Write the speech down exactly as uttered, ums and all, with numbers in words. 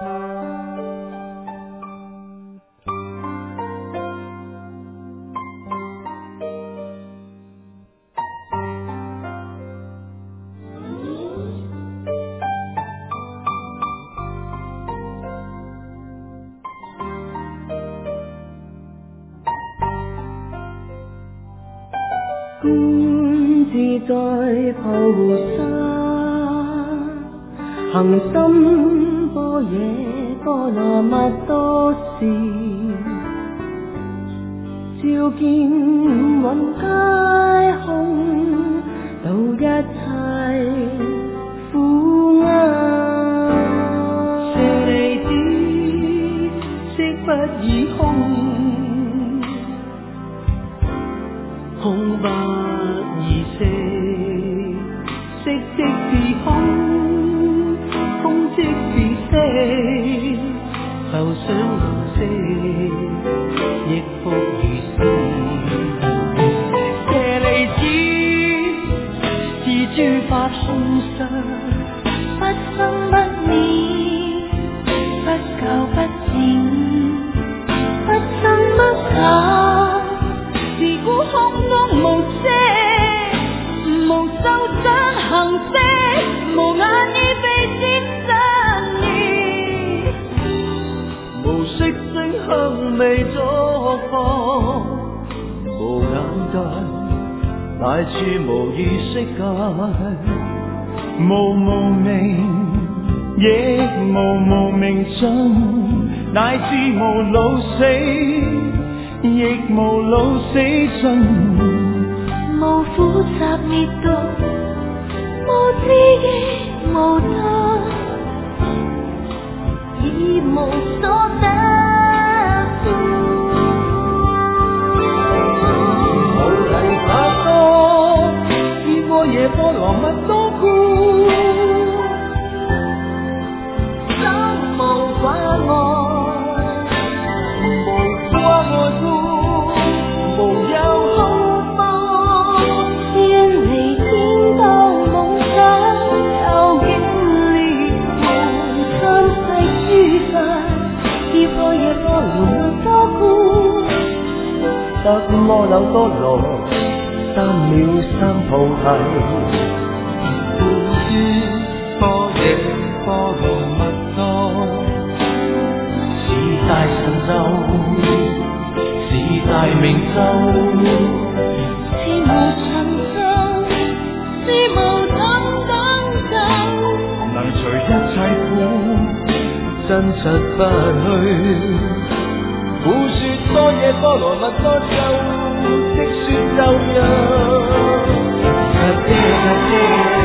观自在菩萨，行深般若波罗蜜多时，照见云皆空，度一切苦厄。舍利子，色不异空，空不异色，色即是空，空即是色，受想行识，亦复如是。舍利子，是诸法空相，不生不灭，不垢不净，不真不假，是故空中无色，无受想行识，无眼耳鼻舌身意，无色声香味触法，无眼界，乃至无意识界，无无明，亦无无明尽，乃至无老死，亦无老死尽，无苦集灭毒，无知亦无得，已无所得。菩提萨埵，依般若波罗蜜多故，心无挂碍，无挂碍故，无有恐怖，远离颠倒梦想，究竟裂无三世诸法，依般若波罗蜜多故，得摩耨多罗三藐三菩提。般若波罗蜜多，是大神咒，是大明咒，是无尽咒，是无等等咒，能除一切苦，真实不虚。故说般若波罗蜜多咒，即说咒曰：佛遮佛遮。